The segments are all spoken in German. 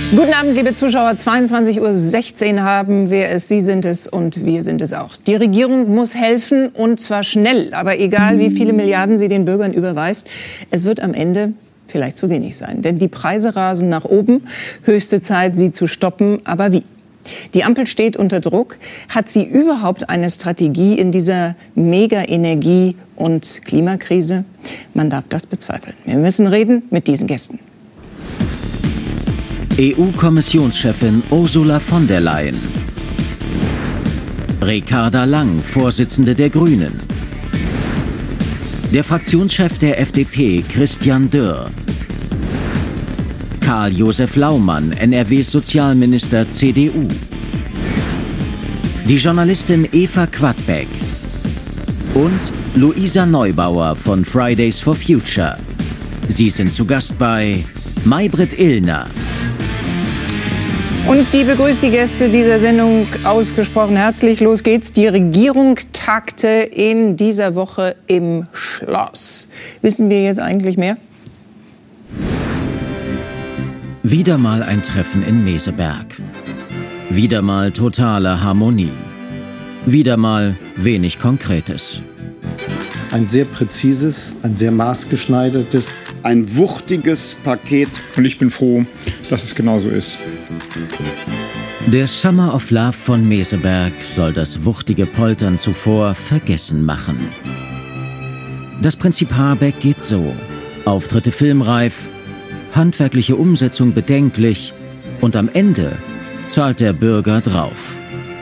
Guten Abend, liebe Zuschauer. 22:16 Uhr haben wir es. Sie sind es und wir sind es auch. Die Regierung muss helfen und zwar schnell. Aber egal, wie viele Milliarden sie den Bürgern überweist, es wird am Ende vielleicht zu wenig sein. Denn die Preise rasen nach oben. Höchste Zeit, sie zu stoppen. Aber wie? Die Ampel steht unter Druck. Hat sie überhaupt eine Strategie in dieser Mega-Energie- und Klimakrise? Man darf das bezweifeln. Wir müssen reden mit diesen Gästen. EU-Kommissionschefin Ursula von der Leyen. Ricarda Lang, Vorsitzende der Grünen. Der Fraktionschef der FDP, Christian Dürr. Karl-Josef Laumann, NRWs Sozialminister, CDU. Die Journalistin Eva Quadbeck. Und Luisa Neubauer von Fridays for Future. Sie sind zu Gast bei Maybrit Illner. Und die begrüßt die Gäste dieser Sendung ausgesprochen herzlich. Los geht's. Die Regierung tagte in dieser Woche im Schloss. Wissen wir jetzt eigentlich mehr? Wieder mal ein Treffen in Meseberg. Wieder mal totale Harmonie. Wieder mal wenig Konkretes. Ein sehr präzises, ein sehr maßgeschneidertes, ein wuchtiges Paket. Und ich bin froh, dass es genauso ist. Der Summer of Love von Meseberg soll das wuchtige Poltern zuvor vergessen machen. Das Prinzip Habeck geht so: Auftritte filmreif, handwerkliche Umsetzung bedenklich und am Ende zahlt der Bürger drauf.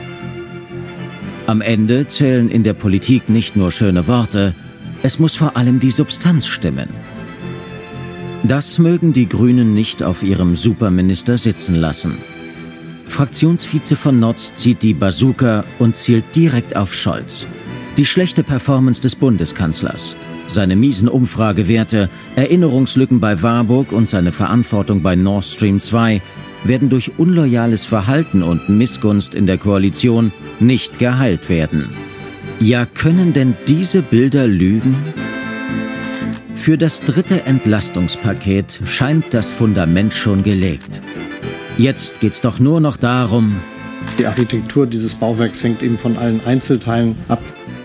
Am Ende zählen in der Politik nicht nur schöne Worte, es muss vor allem die Substanz stimmen. Das mögen die Grünen nicht auf ihrem Superminister sitzen lassen. Fraktionsvize von Notz zieht die Bazooka und zielt direkt auf Scholz. Die schlechte Performance des Bundeskanzlers, seine miesen Umfragewerte, Erinnerungslücken bei Warburg und seine Verantwortung bei Nord Stream 2 werden durch unloyales Verhalten und Missgunst in der Koalition nicht geheilt werden. Ja, können denn diese Bilder lügen? Für das dritte Entlastungspaket scheint das Fundament schon gelegt. Jetzt geht's doch nur noch darum... Die Architektur dieses Bauwerks hängt eben von allen Einzelteilen ab.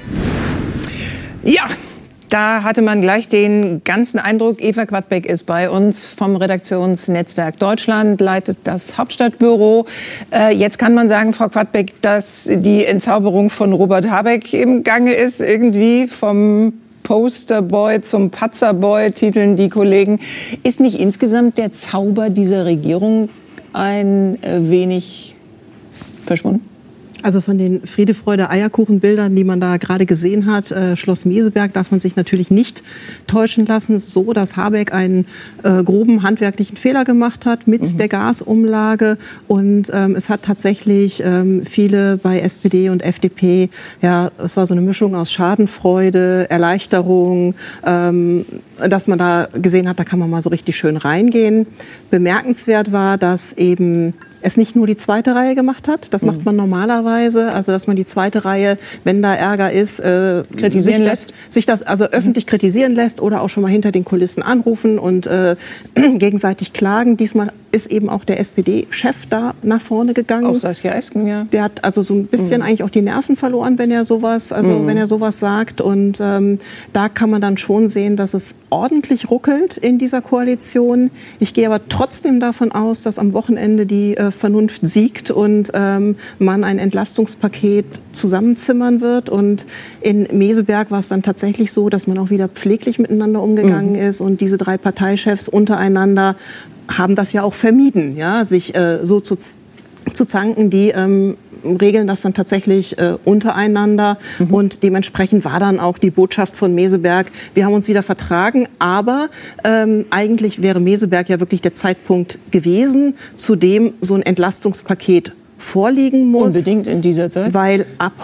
Ja, da hatte man gleich den ganzen Eindruck. Eva Quadbeck ist bei uns vom Redaktionsnetzwerk Deutschland, leitet das Hauptstadtbüro. Jetzt kann man sagen, Frau Quadbeck, dass die Entzauberung von Robert Habeck im Gange ist, irgendwie vom Posterboy zum Patzerboy, titeln die Kollegen. Ist nicht insgesamt der Zauber dieser Regierung ein wenig verschwunden? Also von den Friede-Freude-Eierkuchen-Bildern, die man da gerade gesehen hat, Schloss Meseberg, darf man sich natürlich nicht täuschen lassen. Es ist so, dass Habeck einen groben handwerklichen Fehler gemacht hat mit der Gasumlage. Und es hat tatsächlich viele bei SPD und FDP, ja, es war so eine Mischung aus Schadenfreude, Erleichterung, dass man da gesehen hat, da kann man mal so richtig schön reingehen. Bemerkenswert war, dass eben es nicht nur die zweite Reihe gemacht hat, das macht man normalerweise, also dass man die zweite Reihe, wenn da Ärger ist, sich das also öffentlich kritisieren lässt oder auch schon mal hinter den Kulissen anrufen und gegenseitig klagen. Diesmal ist eben auch der SPD-Chef da nach vorne gegangen. Auch Saskia Esken, ja. Der hat also so ein bisschen eigentlich auch die Nerven verloren, wenn er sowas, wenn er sowas sagt. Und da kann man dann schon sehen, dass es ordentlich ruckelt in dieser Koalition. Ich gehe aber trotzdem davon aus, dass am Wochenende die Vernunft siegt und man ein Entlastungspaket zusammenzimmern wird. Und in Meseberg war es dann tatsächlich so, dass man auch wieder pfleglich miteinander umgegangen ist und diese drei Parteichefs untereinander haben das ja auch vermieden, ja, sich so zu zanken. Die regeln das dann tatsächlich untereinander und dementsprechend war dann auch die Botschaft von Meseberg, wir haben uns wieder vertragen, aber eigentlich wäre Meseberg ja wirklich der Zeitpunkt gewesen, zu dem so ein Entlastungspaket vorliegen muss. Unbedingt in dieser Zeit. Weil ab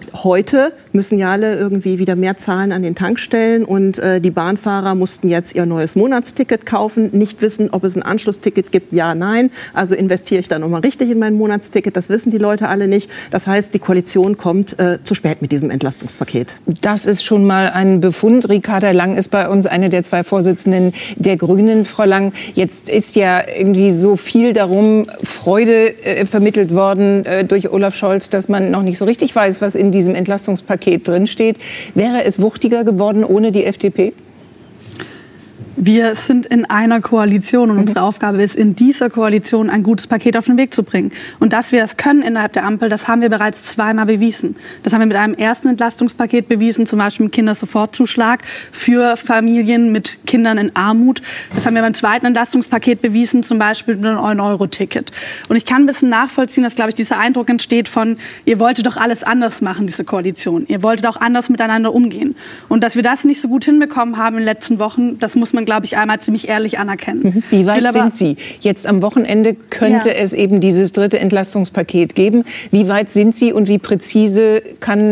heute müssen ja alle irgendwie wieder mehr zahlen an den Tankstellen und die Bahnfahrer mussten jetzt ihr neues Monatsticket kaufen, nicht wissen, ob es ein Anschlussticket gibt, ja, nein. Also investiere ich da nochmal richtig in mein Monatsticket, das wissen die Leute alle nicht. Das heißt, die Koalition kommt zu spät mit diesem Entlastungspaket. Das ist schon mal ein Befund. Ricarda Lang ist bei uns eine der 2 Vorsitzenden der Grünen. Frau Lang, jetzt ist ja irgendwie so viel darum Freude vermittelt worden durch Olaf Scholz, dass man noch nicht so richtig weiß, was in diesem Entlastungspaket drinsteht. Wäre es wuchtiger geworden ohne die FDP? Wir sind in einer Koalition und unsere Aufgabe ist, in dieser Koalition ein gutes Paket auf den Weg zu bringen. Und dass wir es können innerhalb der Ampel, das haben wir bereits 2-mal bewiesen. Das haben wir mit einem ersten Entlastungspaket bewiesen, zum Beispiel mit Kindersofortzuschlag für Familien mit Kindern in Armut. Das haben wir beim zweiten Entlastungspaket bewiesen, zum Beispiel mit einem 9-Euro-Ticket. Und ich kann ein bisschen nachvollziehen, dass, glaube ich, dieser Eindruck entsteht von, ihr wolltet doch alles anders machen, diese Koalition. Ihr wolltet auch anders miteinander umgehen. Und dass wir das nicht so gut hinbekommen haben in den letzten Wochen, das muss man, glaube ich, einmal ziemlich ehrlich anerkennen. Wie weit sind Sie? Jetzt am Wochenende könnte es eben dieses 3. Entlastungspaket geben. Wie weit sind Sie und wie präzise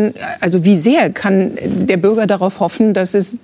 wie sehr kann der Bürger darauf hoffen, dass es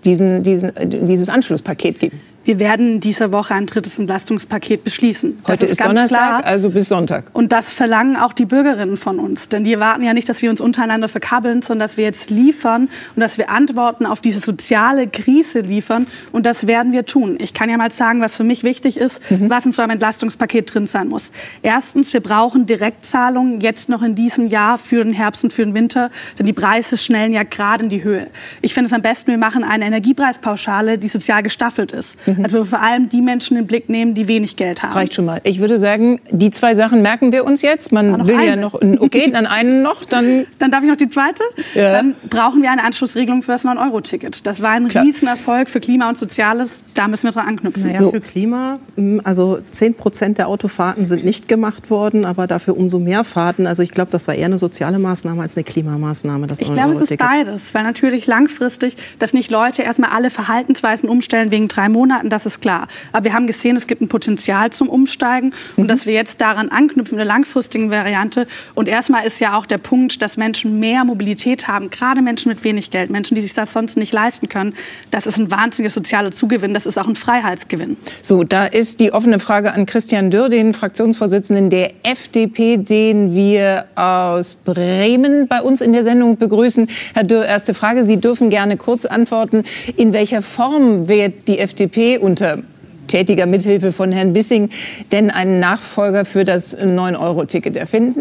dieses Anschlusspaket gibt? Wir werden diese Woche ein 3. Entlastungspaket beschließen. Heute ist Donnerstag, klar. Also bis Sonntag. Und das verlangen auch die Bürgerinnen von uns. Denn die erwarten ja nicht, dass wir uns untereinander verkabbeln, sondern dass wir jetzt liefern und dass wir Antworten auf diese soziale Krise liefern. Und das werden wir tun. Ich kann ja mal sagen, was für mich wichtig ist, was in so einem Entlastungspaket drin sein muss. Erstens, wir brauchen Direktzahlungen jetzt noch in diesem Jahr für den Herbst und für den Winter. Denn die Preise schnellen ja gerade in die Höhe. Ich finde es am besten, wir machen eine Energiepreispauschale, die sozial gestaffelt ist. Also wir vor allem die Menschen in den Blick nehmen, die wenig Geld haben. Reicht schon mal. Ich würde sagen, die 2 Sachen merken wir uns jetzt. Man will ja noch, okay, dann einen noch. Dann darf ich noch die zweite? Ja. Dann brauchen wir eine Anschlussregelung für das 9-Euro-Ticket. Das war ein Riesenerfolg für Klima und Soziales. Da müssen wir dran anknüpfen. Naja, für Klima, also 10% der Autofahrten sind nicht gemacht worden, aber dafür umso mehr Fahrten. Also ich glaube, das war eher eine soziale Maßnahme als eine Klimamaßnahme. Das ich glaube, es ist beides. Weil natürlich langfristig, dass nicht Leute erstmal alle Verhaltensweisen umstellen wegen 3 Monaten, das ist klar. Aber wir haben gesehen, es gibt ein Potenzial zum Umsteigen und dass wir jetzt daran anknüpfen, eine langfristige Variante. Und erstmal ist ja auch der Punkt, dass Menschen mehr Mobilität haben, gerade Menschen mit wenig Geld, Menschen, die sich das sonst nicht leisten können. Das ist ein wahnsinniger sozialer Zugewinn, das ist auch ein Freiheitsgewinn. So, da ist die offene Frage an Christian Dürr, den Fraktionsvorsitzenden der FDP, den wir aus Bremen bei uns in der Sendung begrüßen. Herr Dürr, erste Frage. Sie dürfen gerne kurz antworten. In welcher Form wird die FDP unter tätiger Mithilfe von Herrn Wissing denn einen Nachfolger für das 9-Euro-Ticket erfinden?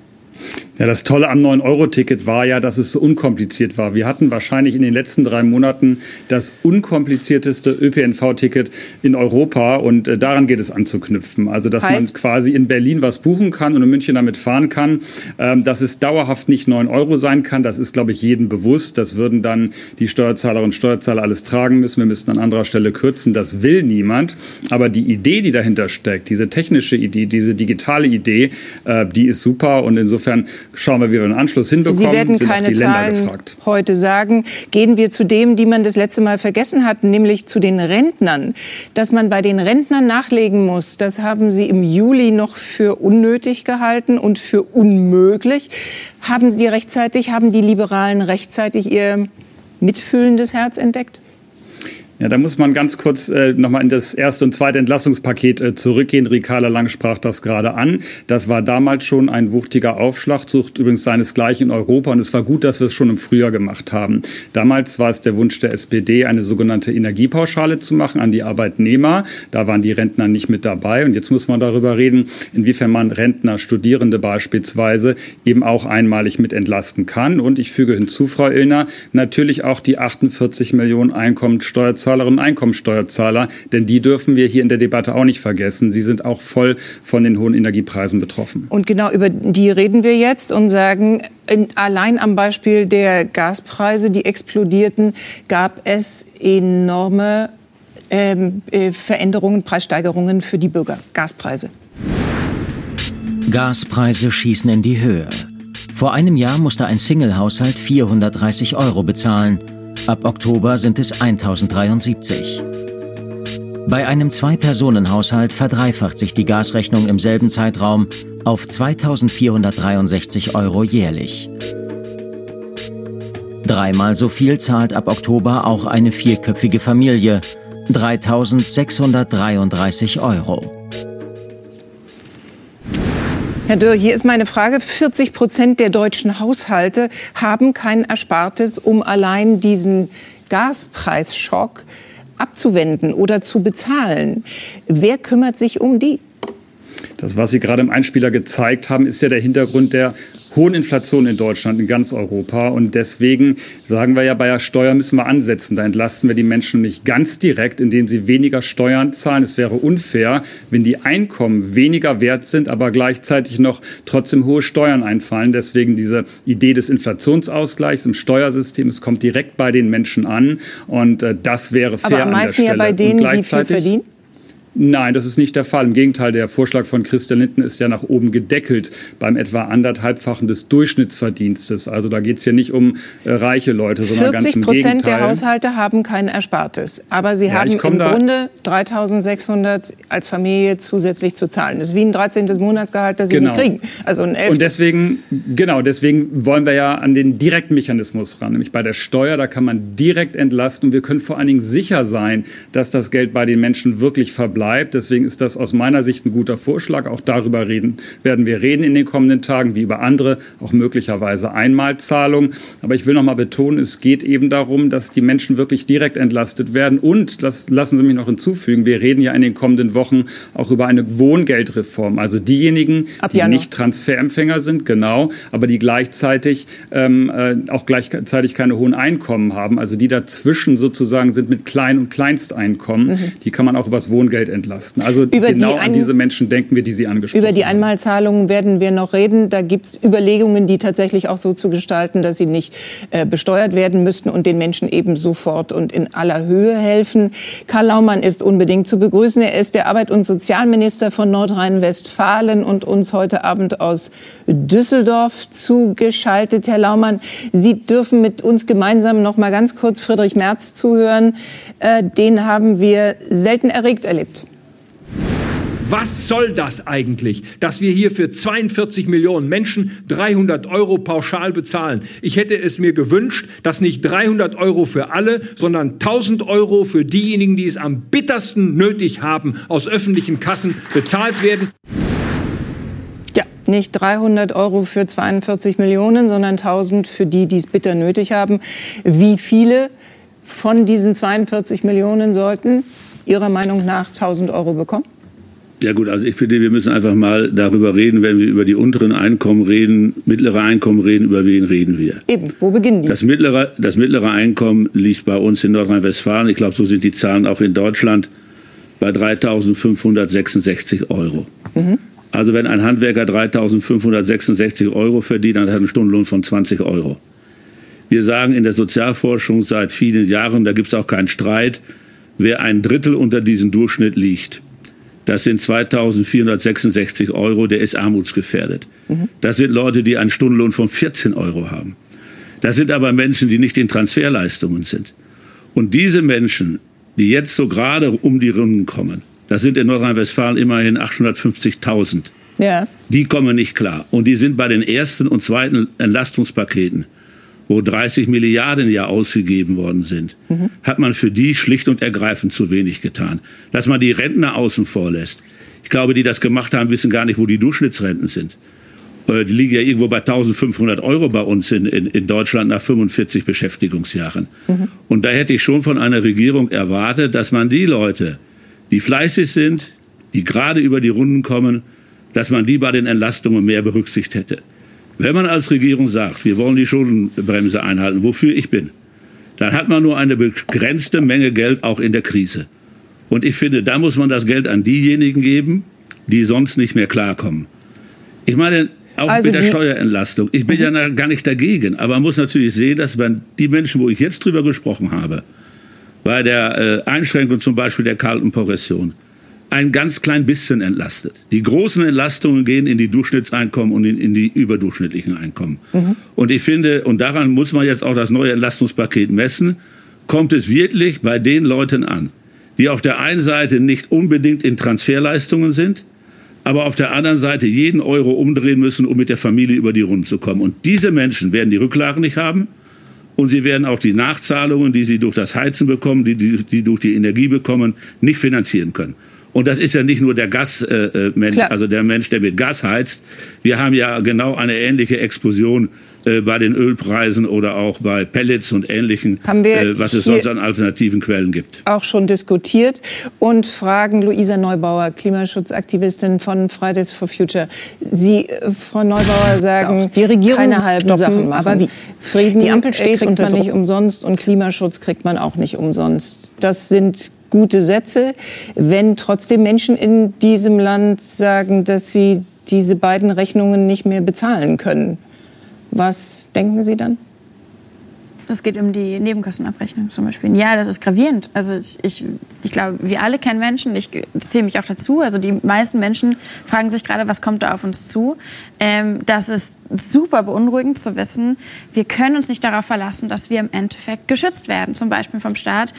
Ja, das Tolle am 9-Euro-Ticket war ja, dass es so unkompliziert war. Wir hatten wahrscheinlich in den letzten 3 Monaten das unkomplizierteste ÖPNV-Ticket in Europa und daran geht es anzuknüpfen. Also, dass man quasi in Berlin was buchen kann und in München damit fahren kann. Dass es dauerhaft nicht 9 Euro sein kann, das ist, glaube ich, jedem bewusst. Das würden dann die Steuerzahlerinnen und Steuerzahler alles tragen müssen. Wir müssten an anderer Stelle kürzen. Das will niemand. Aber die Idee, die dahinter steckt, diese technische Idee, diese digitale Idee, die ist super und insofern schauen wir, wie wir einen Anschluss hinbekommen. Sie werden keine Zahlen heute sagen. Gehen wir zu dem, die man das letzte Mal vergessen hat, nämlich zu den Rentnern. Dass man bei den Rentnern nachlegen muss, das haben Sie im Juli noch für unnötig gehalten und für unmöglich. Haben die Liberalen rechtzeitig ihr mitfühlendes Herz entdeckt? Ja, da muss man ganz kurz nochmal in das 1. und 2. Entlastungspaket zurückgehen. Ricarda Lang sprach das gerade an. Das war damals schon ein wuchtiger Aufschlag, sucht übrigens seinesgleichen in Europa. Und es war gut, dass wir es schon im Frühjahr gemacht haben. Damals war es der Wunsch der SPD, eine sogenannte Energiepauschale zu machen an die Arbeitnehmer. Da waren die Rentner nicht mit dabei. Und jetzt muss man darüber reden, inwiefern man Rentner, Studierende beispielsweise eben auch einmalig mit entlasten kann. Und ich füge hinzu, Frau Illner, natürlich auch die 48 Millionen Einkommensteuerzahlerinnen und Einkommensteuerzahler, denn die dürfen wir hier in der Debatte auch nicht vergessen. Sie sind auch voll von den hohen Energiepreisen betroffen. Und genau über die reden wir jetzt und sagen, allein am Beispiel der Gaspreise, die explodierten, gab es enorme Veränderungen, Preissteigerungen für die Bürger. Gaspreise. Gaspreise schießen in die Höhe. Vor einem Jahr musste ein Single-Haushalt 430 € bezahlen. Ab Oktober sind es 1.073. Bei einem 2-Personen-Haushalt verdreifacht sich die Gasrechnung im selben Zeitraum auf 2.463 € jährlich. Dreimal so viel zahlt ab Oktober auch eine vierköpfige Familie. 3.633 €. Herr Dürr, hier ist meine Frage. 40% der deutschen Haushalte haben kein Erspartes, um allein diesen Gaspreisschock abzuwenden oder zu bezahlen. Wer kümmert sich um die? Das, was Sie gerade im Einspieler gezeigt haben, ist ja der Hintergrund der hohen Inflation in Deutschland, in ganz Europa. Und deswegen sagen wir ja, bei der Steuer müssen wir ansetzen. Da entlasten wir die Menschen nicht ganz direkt, indem sie weniger Steuern zahlen. Es wäre unfair, wenn die Einkommen weniger wert sind, aber gleichzeitig noch trotzdem hohe Steuern einfallen. Deswegen diese Idee des Inflationsausgleichs im Steuersystem. Es kommt direkt bei den Menschen an. Und das wäre fair aber am meisten an der Stelle. Ja bei denen, die viel verdienen? Nein, das ist nicht der Fall. Im Gegenteil, der Vorschlag von Christian Lindner ist ja nach oben gedeckelt beim etwa 1,5-fachen des Durchschnittsverdienstes. Also da geht es ja nicht um reiche Leute, sondern ganz im Gegenteil. 40% der Haushalte haben kein Erspartes. Aber sie haben im Grunde 3.600 als Familie zusätzlich zu zahlen. Das ist wie ein 13. Monatsgehalt, das sie nicht kriegen. Also ein 11. Und deswegen wollen wir ja an den Direktmechanismus ran. Nämlich bei der Steuer, da kann man direkt entlasten. Und wir können vor allen Dingen sicher sein, dass das Geld bei den Menschen wirklich verbleibt. Deswegen ist das aus meiner Sicht ein guter Vorschlag. Auch darüber werden wir reden in den kommenden Tagen, wie über andere, auch möglicherweise Einmalzahlungen. Aber ich will noch mal betonen, es geht eben darum, dass die Menschen wirklich direkt entlastet werden. Und, das lassen Sie mich noch hinzufügen, wir reden ja in den kommenden Wochen auch über eine Wohngeldreform. Also diejenigen, die nicht Transferempfänger sind, genau, aber die gleichzeitig keine hohen Einkommen haben. Also die dazwischen sozusagen sind mit Klein- und Kleinsteinkommen. Die kann man auch übers Wohngeld entlasten. Also genau an diese Menschen denken wir, die Sie angesprochen haben. Über die Einmalzahlungen werden wir noch reden. Da gibt es Überlegungen, die tatsächlich auch so zu gestalten, dass sie nicht besteuert werden müssten und den Menschen eben sofort und in aller Höhe helfen. Karl Laumann ist unbedingt zu begrüßen. Er ist der Arbeit- und Sozialminister von Nordrhein-Westfalen und uns heute Abend aus Düsseldorf zugeschaltet. Herr Laumann, Sie dürfen mit uns gemeinsam noch mal ganz kurz Friedrich Merz zuhören. Den haben wir selten erregt erlebt. Was soll das eigentlich, dass wir hier für 42 Millionen Menschen 300 € pauschal bezahlen? Ich hätte es mir gewünscht, dass nicht 300 € für alle, sondern 1.000 € für diejenigen, die es am bittersten nötig haben, aus öffentlichen Kassen bezahlt werden. Ja, nicht 300 € für 42 Millionen, sondern 1.000 für die, die es bitter nötig haben. Wie viele von diesen 42 Millionen sollten Ihrer Meinung nach 1.000 € bekommen? Ja gut, also ich finde, wir müssen einfach mal darüber reden, wenn wir über die unteren Einkommen reden, mittlere Einkommen reden, über wen reden wir? Eben, wo beginnen die? Das mittlere Einkommen liegt bei uns in Nordrhein-Westfalen, ich glaube, so sind die Zahlen auch in Deutschland, bei 3.566 €. Also wenn ein Handwerker 3.566 € verdient, dann hat er einen Stundenlohn von 20 €. Wir sagen in der Sozialforschung seit vielen Jahren, da gibt es auch keinen Streit, wer ein Drittel unter diesem Durchschnitt liegt, das sind 2.466 €, der ist armutsgefährdet. Das sind Leute, die einen Stundenlohn von 14 € haben. Das sind aber Menschen, die nicht in Transferleistungen sind. Und diese Menschen, die jetzt so gerade um die Runden kommen, das sind in Nordrhein-Westfalen immerhin 850.000. Ja. Die kommen nicht klar. Und die sind bei den ersten und zweiten Entlastungspaketen, wo 30 Milliarden ja ausgegeben worden sind, hat man für die schlicht und ergreifend zu wenig getan. Dass man die Rentner außen vor lässt. Ich glaube, die das gemacht haben, wissen gar nicht, wo die Durchschnittsrenten sind. Die liegen ja irgendwo bei 1.500 € bei uns in Deutschland nach 45 Beschäftigungsjahren. Und da hätte ich schon von einer Regierung erwartet, dass man die Leute, die fleißig sind, die gerade über die Runden kommen, dass man die bei den Entlastungen mehr berücksichtigt hätte. Wenn man als Regierung sagt, wir wollen die Schuldenbremse einhalten, wofür ich bin, dann hat man nur eine begrenzte Menge Geld auch in der Krise. Und ich finde, da muss man das Geld an diejenigen geben, die sonst nicht mehr klarkommen. Ich meine, auch also mit der Steuerentlastung. Ich bin ja gar nicht dagegen, aber man muss natürlich sehen, dass man die Menschen, wo ich jetzt drüber gesprochen habe, bei der Einschränkung zum Beispiel der kalten Progression, ein ganz klein bisschen entlastet. Die großen Entlastungen gehen in die Durchschnittseinkommen und in die überdurchschnittlichen Einkommen. Und ich finde, und daran muss man jetzt auch das neue Entlastungspaket messen, kommt es wirklich bei den Leuten an, die auf der einen Seite nicht unbedingt in Transferleistungen sind, aber auf der anderen Seite jeden Euro umdrehen müssen, um mit der Familie über die Runden zu kommen. Und diese Menschen werden die Rücklagen nicht haben Und sie werden auch die Nachzahlungen, die sie durch das Heizen bekommen, die durch die Energie bekommen, nicht finanzieren können. Und das ist ja nicht nur der Gasmensch, also der Mensch, der mit Gas heizt. Wir haben ja genau eine ähnliche Explosion bei den Ölpreisen oder auch bei Pellets und Ähnlichen, was es sonst an alternativen Quellen gibt. Auch schon diskutiert und fragen Luisa Neubauer, Klimaschutzaktivistin von Fridays for Future. Sie, Frau Neubauer, sagen, die Regierung keine halben Sachen machen. Aber wie? Frieden, die Ampel steht kriegt man nicht umsonst und Klimaschutz kriegt man auch nicht umsonst. Das sind gute Sätze. Wenn trotzdem Menschen in diesem Land sagen, dass sie diese beiden Rechnungen nicht mehr bezahlen können, was denken Sie dann? Es geht um die Nebenkostenabrechnung zum Beispiel. Ja, das ist gravierend. Also ich glaube, wir alle kennen Menschen, ich zähle mich auch dazu. Also die meisten Menschen fragen sich gerade, was kommt da auf uns zu? Das ist super beunruhigend zu wissen. Wir können uns nicht darauf verlassen, dass wir im Endeffekt geschützt werden, zum Beispiel vom Staat.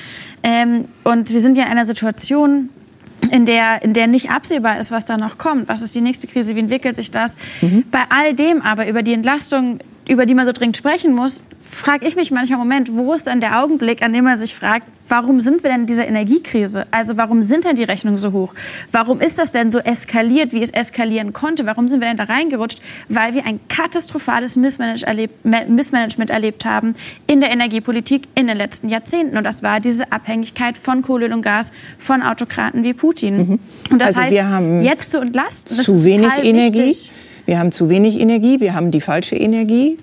Und wir sind ja in einer Situation, in der nicht absehbar ist, was da noch kommt. Was ist die nächste Krise? Wie entwickelt sich das? Bei all dem aber über die Entlastung, über die man so dringend sprechen muss, frage ich mich manchmal, Moment, wo ist dann der Augenblick, an dem man sich fragt, warum sind wir denn in dieser Energiekrise? Also warum sind denn die Rechnungen so hoch? Warum ist das denn so eskaliert, wie es eskalieren konnte? Warum sind wir denn da reingerutscht? Weil wir ein katastrophales Missmanagement erlebt haben in der Energiepolitik in den letzten Jahrzehnten. Und das war diese Abhängigkeit von Kohle und Gas, von Autokraten wie Putin. Und das heißt, wir haben jetzt zu entlasten, das ist wenig total Energie. wichtig. Wir haben zu wenig Energie, wir haben die falsche Energie.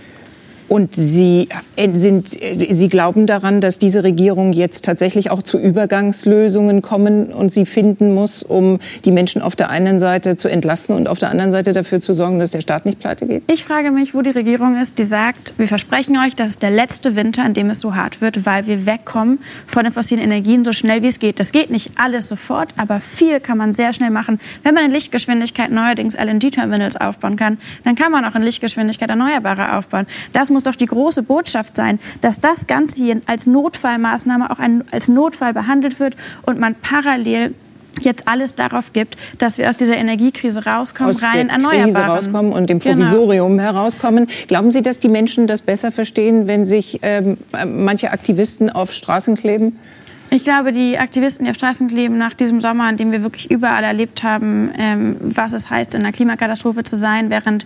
Und Sie glauben daran, dass diese Regierung jetzt tatsächlich auch zu Übergangslösungen kommen und sie finden muss, um die Menschen auf der einen Seite zu entlasten und auf der anderen Seite dafür zu sorgen, dass der Staat nicht pleite geht? Ich frage mich, wo die Regierung ist, die sagt, wir versprechen euch, das ist der letzte Winter, in dem es so hart wird, weil wir wegkommen von den fossilen Energien so schnell wie es geht. Das geht nicht alles sofort, aber viel kann man sehr schnell machen. Wenn man in Lichtgeschwindigkeit neuerdings LNG-Terminals aufbauen kann, dann kann man auch in Lichtgeschwindigkeit Erneuerbare aufbauen. Das muss doch die große Botschaft sein, dass das Ganze hier als Notfallmaßnahme auch als Notfall behandelt wird und man parallel jetzt alles darauf gibt, dass wir aus dieser Energiekrise rauskommen, rein Erneuerbaren. Aus der Krise rauskommen und dem Provisorium herauskommen. Glauben Sie, dass die Menschen das besser verstehen, wenn sich manche Aktivisten auf Straßen kleben? Ich glaube, die Aktivisten, die auf Straßen kleben, nach diesem Sommer, in dem wir wirklich überall erlebt haben, was es heißt, in einer Klimakatastrophe zu sein, während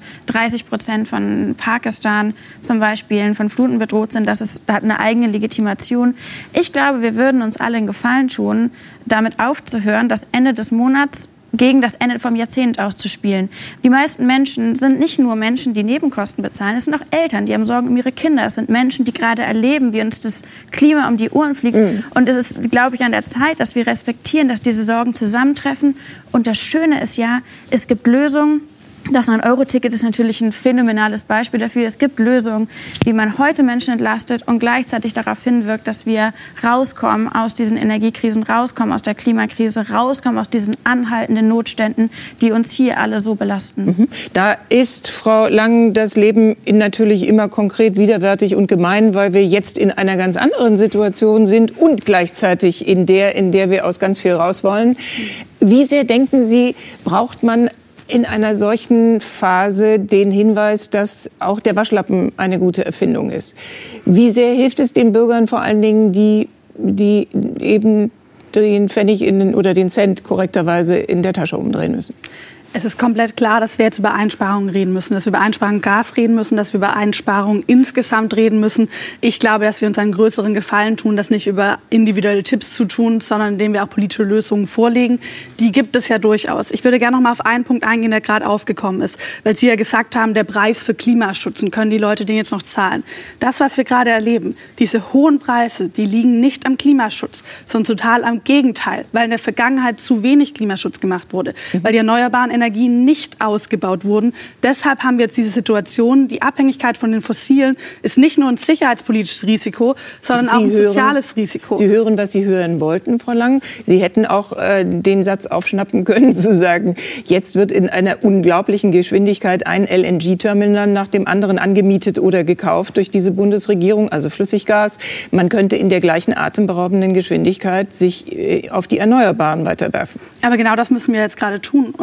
30% von Pakistan zum Beispiel von Fluten bedroht sind, das hat eine eigene Legitimation. Ich glaube, wir würden uns alle einen Gefallen tun, damit aufzuhören, das Ende des Monats gegen das Ende vom Jahrzehnt auszuspielen. Die meisten Menschen sind nicht nur Menschen, die Nebenkosten bezahlen, es sind auch Eltern, die haben Sorgen um ihre Kinder. Es sind Menschen, die gerade erleben, wie uns das Klima um die Ohren fliegt. Und es ist, glaube ich, an der Zeit, dass wir respektieren, dass diese Sorgen zusammentreffen. Und das Schöne ist ja, es gibt Lösungen. Das 9-Euro-Ticket ist natürlich ein phänomenales Beispiel dafür. Es gibt Lösungen, wie man heute Menschen entlastet und gleichzeitig darauf hinwirkt, dass wir rauskommen aus diesen Energiekrisen, rauskommen aus der Klimakrise, rauskommen aus diesen anhaltenden Notständen, die uns hier alle so belasten. Da ist, Frau Lang, das Leben natürlich immer konkret widerwärtig und gemein, weil wir jetzt in einer ganz anderen Situation sind und gleichzeitig in der wir aus ganz viel raus wollen. Wie sehr, denken Sie, braucht man in einer solchen Phase den Hinweis, dass auch der Waschlappen eine gute Erfindung ist? Wie sehr hilft es den Bürgern, vor allen Dingen, die eben den Pfennig oder den Cent korrekterweise in der Tasche umdrehen müssen? Es ist komplett klar, dass wir jetzt über Einsparungen reden müssen, dass wir über Einsparungen Gas reden müssen, dass wir über Einsparungen insgesamt reden müssen. Ich glaube, dass wir uns einen größeren Gefallen tun, das nicht über individuelle Tipps zu tun, sondern indem wir auch politische Lösungen vorlegen. Die gibt es ja durchaus. Ich würde gerne noch mal auf einen Punkt eingehen, der gerade aufgekommen ist, weil Sie ja gesagt haben, der Preis für Klimaschutz, können die Leute den jetzt noch zahlen? Das, was wir gerade erleben, diese hohen Preise, die liegen nicht am Klimaschutz, sondern total am Gegenteil, weil in der Vergangenheit zu wenig Klimaschutz gemacht wurde, weil die erneuerbaren Energien nicht ausgebaut wurden. Deshalb haben wir jetzt diese Situation, die Abhängigkeit von den Fossilen ist nicht nur ein sicherheitspolitisches Risiko, sondern auch ein soziales Risiko. Sie hören, was Sie hören wollten, Frau Lang. Sie hätten auch den Satz aufschnappen können, zu sagen, jetzt wird in einer unglaublichen Geschwindigkeit ein LNG-Terminal nach dem anderen angemietet oder gekauft durch diese Bundesregierung, also Flüssiggas. Man könnte in der gleichen atemberaubenden Geschwindigkeit sich auf die Erneuerbaren weiterwerfen. Aber genau das müssen wir jetzt gerade tun. Und ehrlich gesagt,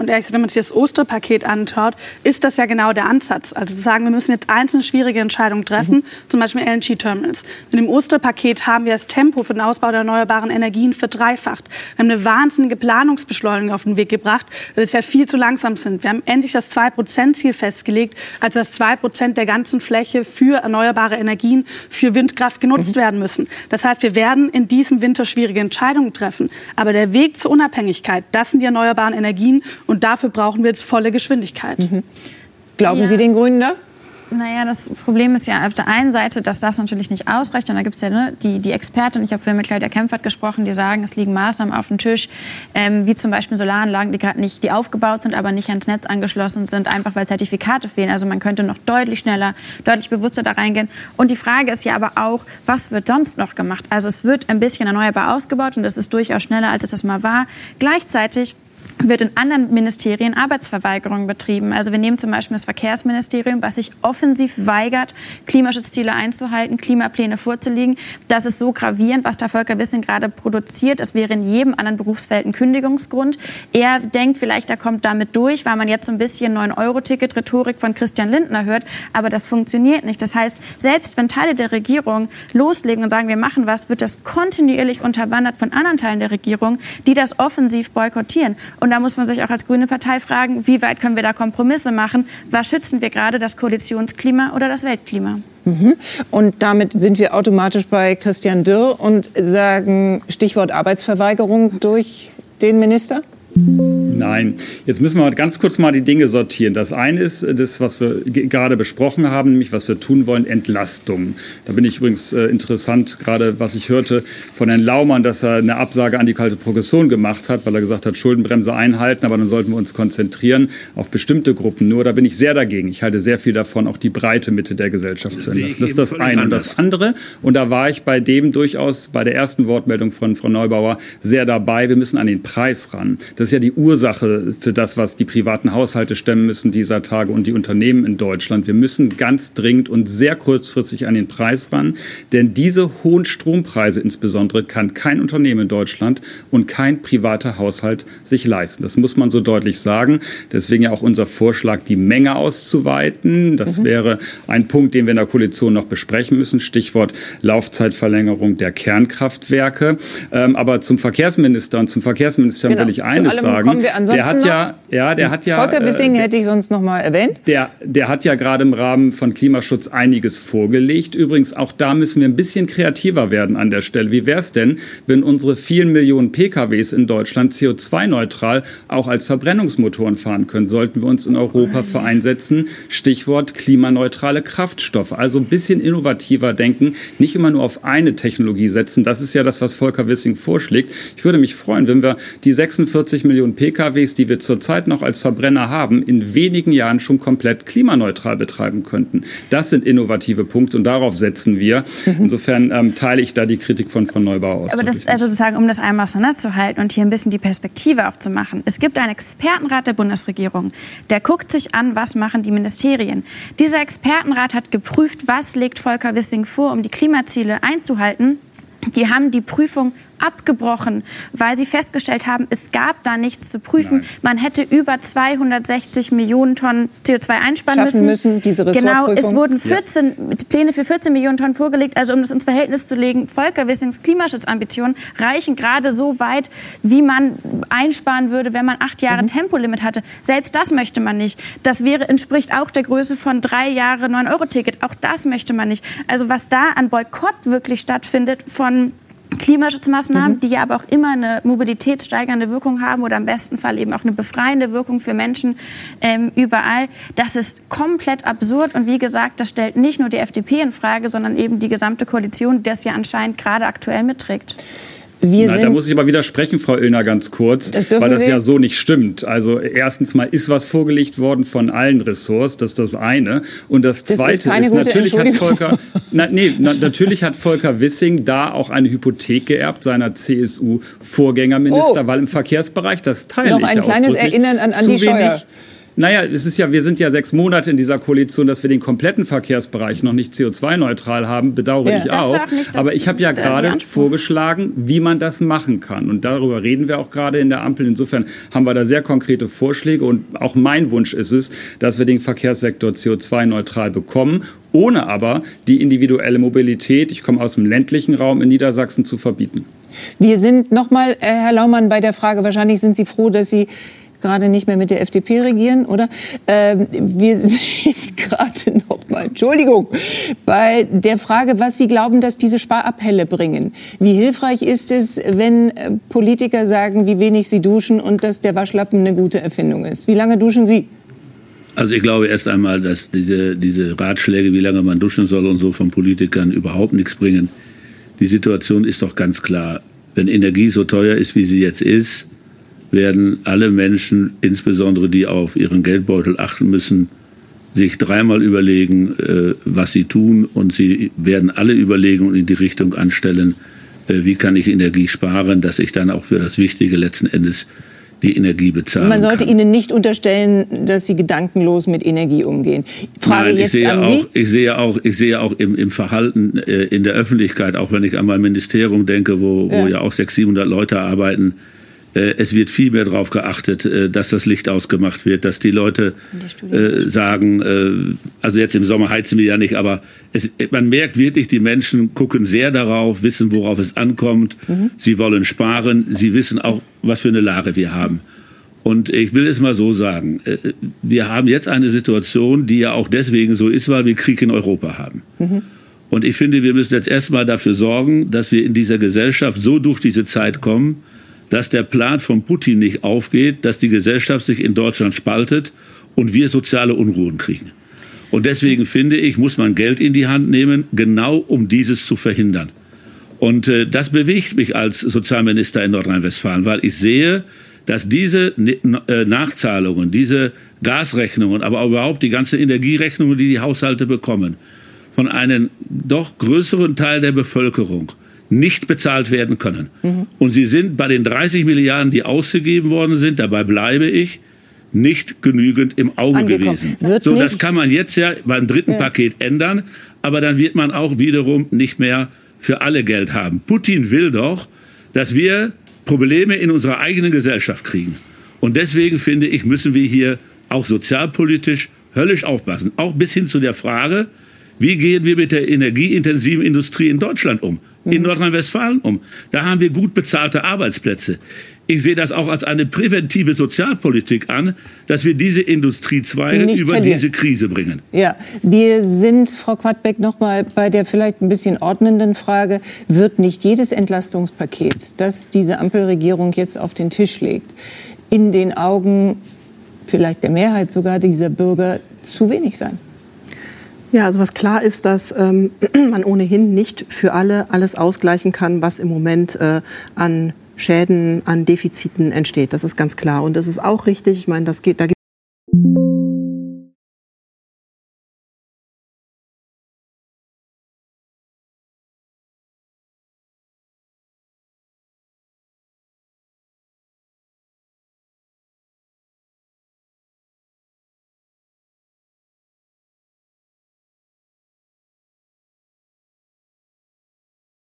sich das Osterpaket anschaut, ist das ja genau der Ansatz. Also zu sagen, wir müssen jetzt einzelne schwierige Entscheidungen treffen, zum Beispiel LNG-Terminals. Mit dem Osterpaket haben wir das Tempo für den Ausbau der erneuerbaren Energien verdreifacht. Wir haben eine wahnsinnige Planungsbeschleunigung auf den Weg gebracht, weil es ja viel zu langsam sind. Wir haben endlich das 2%-Ziel festgelegt, also dass 2% der ganzen Fläche für erneuerbare Energien, für Windkraft genutzt werden müssen. Das heißt, wir werden in diesem Winter schwierige Entscheidungen treffen. Aber der Weg zur Unabhängigkeit, das sind die erneuerbaren Energien und dafür brauchen wir jetzt volle Geschwindigkeit. Glauben Sie den Grünen da? Naja, das Problem ist ja auf der einen Seite, dass das natürlich nicht ausreicht. Und da gibt es ja die Expertin, ich habe vorhin mit Claudia Kempfert gesprochen, die sagen, es liegen Maßnahmen auf dem Tisch, wie zum Beispiel Solaranlagen, die gerade nicht, die aufgebaut sind, aber nicht ans Netz angeschlossen sind, einfach weil Zertifikate fehlen. Also man könnte noch deutlich schneller, deutlich bewusster da reingehen. Und die Frage ist ja aber auch, was wird sonst noch gemacht? Also es wird ein bisschen erneuerbar ausgebaut und das ist durchaus schneller, als es das mal war. Gleichzeitig wird in anderen Ministerien Arbeitsverweigerung betrieben. Also wir nehmen zum Beispiel das Verkehrsministerium, was sich offensiv weigert, Klimaschutzziele einzuhalten, Klimapläne vorzulegen. Das ist so gravierend, was da Volker Wissing gerade produziert. Es wäre in jedem anderen Berufsfeld ein Kündigungsgrund. Er denkt vielleicht, er kommt damit durch, weil man jetzt so ein bisschen 9-Euro-Ticket-Rhetorik von Christian Lindner hört. Aber das funktioniert nicht. Das heißt, selbst wenn Teile der Regierung loslegen und sagen, wir machen was, wird das kontinuierlich unterwandert von anderen Teilen der Regierung, die das offensiv boykottieren. Und da muss man sich auch als grüne Partei fragen, wie weit können wir da Kompromisse machen? Was schützen wir gerade, das Koalitionsklima oder das Weltklima? Und damit sind wir automatisch bei Christian Dürr und sagen Stichwort Arbeitsverweigerung durch den Minister? Nein, jetzt müssen wir ganz kurz mal die Dinge sortieren. Das eine ist das, was wir gerade besprochen haben, nämlich was wir tun wollen, Entlastung. Da bin ich übrigens interessant, gerade was ich hörte von Herrn Laumann, dass er eine Absage an die kalte Progression gemacht hat, weil er gesagt hat, Schuldenbremse einhalten, aber dann sollten wir uns konzentrieren auf bestimmte Gruppen. Nur da bin ich sehr dagegen. Ich halte sehr viel davon, auch die breite Mitte der Gesellschaft zu entlasten. Das ist das eine. Und das andere, und da war ich bei dem durchaus, bei der ersten Wortmeldung von Frau Neubauer, sehr dabei, wir müssen an den Preis ran. Das ist ja die Ursache für das, was die privaten Haushalte stemmen müssen dieser Tage und die Unternehmen in Deutschland. Wir müssen ganz dringend und sehr kurzfristig an den Preis ran, denn diese hohen Strompreise insbesondere kann kein Unternehmen in Deutschland und kein privater Haushalt sich leisten. Das muss man so deutlich sagen. Deswegen ja auch unser Vorschlag, die Menge auszuweiten. Das wäre ein Punkt, den wir in der Koalition noch besprechen müssen. Stichwort Laufzeitverlängerung der Kernkraftwerke. Aber zum Verkehrsminister und zum Verkehrsministerium will ich eines sagen. Der hat ja, Volker Wissing hätte ich sonst noch mal erwähnt. Der hat ja gerade im Rahmen von Klimaschutz einiges vorgelegt. Übrigens, auch da müssen wir ein bisschen kreativer werden an der Stelle. Wie wäre es denn, wenn unsere vielen Millionen PKWs in Deutschland CO2-neutral auch als Verbrennungsmotoren fahren können? Sollten wir uns in Europa für einsetzen? Stichwort klimaneutrale Kraftstoffe. Also ein bisschen innovativer denken, nicht immer nur auf eine Technologie setzen. Das ist ja das, was Volker Wissing vorschlägt. Ich würde mich freuen, wenn wir die 46 Millionen PKWs, die wir zurzeit noch als Verbrenner haben, in wenigen Jahren schon komplett klimaneutral betreiben könnten. Das sind innovative Punkte und darauf setzen wir. Insofern teile ich da die Kritik von Frau Neubauer aus. Aber das, also sozusagen, um das einmal auseinanderzuhalten und hier ein bisschen die Perspektive aufzumachen. Es gibt einen Expertenrat der Bundesregierung, der guckt sich an, was machen die Ministerien. Dieser Expertenrat hat geprüft, was legt Volker Wissing vor, um die Klimaziele einzuhalten. Die haben die Prüfung abgebrochen, weil sie festgestellt haben, es gab da nichts zu prüfen. Nein. Man hätte über 260 Millionen Tonnen CO2 einsparen müssen. Diese genau, es wurden 14 Pläne für 14 Millionen Tonnen vorgelegt. Also um das ins Verhältnis zu legen, Volker Wissings Klimaschutzambitionen reichen gerade so weit, wie man einsparen würde, wenn man 8 Jahre Tempolimit hatte. Selbst das möchte man nicht. Das entspricht auch der Größe von 3 Jahre 9-Euro-Ticket. Auch das möchte man nicht. Also was da an Boykott wirklich stattfindet von Klimaschutzmaßnahmen, die ja aber auch immer eine mobilitätssteigernde Wirkung haben oder im besten Fall eben auch eine befreiende Wirkung für Menschen überall. Das ist komplett absurd und wie gesagt, das stellt nicht nur die FDP in Frage, sondern eben die gesamte Koalition, die das ja anscheinend gerade aktuell mitträgt. Da muss ich aber widersprechen, Frau Illner, ganz kurz, weil das ja so nicht stimmt. Also erstens mal ist was vorgelegt worden von allen Ressorts, das ist das eine. Und das Zweite ist, natürlich hat Volker Wissing da auch eine Hypothek geerbt seiner CSU-Vorgängerminister, weil im Verkehrsbereich, das teile ich noch ein kleines Erinnern an Andi Scheuer. Naja, wir sind ja 6 Monate in dieser Koalition, dass wir den kompletten Verkehrsbereich noch nicht CO2-neutral haben, bedauere ich auch. Aber ich habe ja gerade vorgeschlagen, wie man das machen kann. Und darüber reden wir auch gerade in der Ampel. Insofern haben wir da sehr konkrete Vorschläge. Und auch mein Wunsch ist es, dass wir den Verkehrssektor CO2-neutral bekommen, ohne aber die individuelle Mobilität, ich komme aus dem ländlichen Raum in Niedersachsen, zu verbieten. Wir sind nochmal, Herr Laumann, bei der Frage, wahrscheinlich sind Sie froh, dass Sie gerade nicht mehr mit der FDP regieren, oder? Wir sind gerade nochmal, Entschuldigung, bei der Frage, was Sie glauben, dass diese Sparappelle bringen. Wie hilfreich ist es, wenn Politiker sagen, wie wenig sie duschen und dass der Waschlappen eine gute Erfindung ist? Wie lange duschen Sie? Also ich glaube erst einmal, dass diese Ratschläge, wie lange man duschen soll und so, von Politikern überhaupt nichts bringen. Die Situation ist doch ganz klar. Wenn Energie so teuer ist, wie sie jetzt ist, werden alle Menschen, insbesondere die auf ihren Geldbeutel achten müssen, sich dreimal überlegen, was sie tun. Und sie werden alle Überlegungen in die Richtung anstellen, wie kann ich Energie sparen, dass ich dann auch für das Wichtige letzten Endes die Energie bezahlen kann. Man sollte Ihnen nicht unterstellen, dass Sie gedankenlos mit Energie umgehen. Frage jetzt an Sie. Ich sehe auch im Verhalten in der Öffentlichkeit, auch wenn ich an mein Ministerium denke, wo ja auch 600-700 Leute arbeiten, es wird viel mehr darauf geachtet, dass das Licht ausgemacht wird, dass die Leute sagen, also jetzt im Sommer heizen wir ja nicht, aber man merkt wirklich, die Menschen gucken sehr darauf, wissen, worauf es ankommt. Sie wollen sparen, sie wissen auch, was für eine Lage wir haben. Und ich will es mal so sagen, wir haben jetzt eine Situation, die ja auch deswegen so ist, weil wir Krieg in Europa haben. Und ich finde, wir müssen jetzt erstmal dafür sorgen, dass wir in dieser Gesellschaft so durch diese Zeit kommen, dass der Plan von Putin nicht aufgeht, dass die Gesellschaft sich in Deutschland spaltet und wir soziale Unruhen kriegen. Und deswegen finde ich, muss man Geld in die Hand nehmen, genau um dieses zu verhindern. Und das bewegt mich als Sozialminister in Nordrhein-Westfalen, weil ich sehe, dass diese Nachzahlungen, diese Gasrechnungen, aber auch überhaupt die ganzen Energierechnungen, die die Haushalte bekommen, von einem doch größeren Teil der Bevölkerung nicht bezahlt werden können. Und sie sind bei den 30 Milliarden, die ausgegeben worden sind, dabei bleibe ich, nicht genügend im Auge gewesen. So, das kann man jetzt ja beim dritten Paket ändern, aber dann wird man auch wiederum nicht mehr für alle Geld haben. Putin will doch, dass wir Probleme in unserer eigenen Gesellschaft kriegen. Und deswegen finde ich, müssen wir hier auch sozialpolitisch höllisch aufpassen. Auch bis hin zu der Frage, wie gehen wir mit der energieintensiven Industrie in Deutschland um? In Nordrhein-Westfalen um. Da haben wir gut bezahlte Arbeitsplätze. Ich sehe das auch als eine präventive Sozialpolitik an, dass wir diese Industriezweige über diese Krise bringen. Ja, wir sind, Frau Quadbeck, noch mal bei der vielleicht ein bisschen ordnenden Frage. Wird nicht jedes Entlastungspaket, das diese Ampelregierung jetzt auf den Tisch legt, in den Augen vielleicht der Mehrheit sogar dieser Bürger zu wenig sein? Ja, also was klar ist, dass man ohnehin nicht für alle alles ausgleichen kann, was im Moment an Schäden, an Defiziten entsteht. Das ist ganz klar. Und das ist auch richtig. Ich meine, da gibt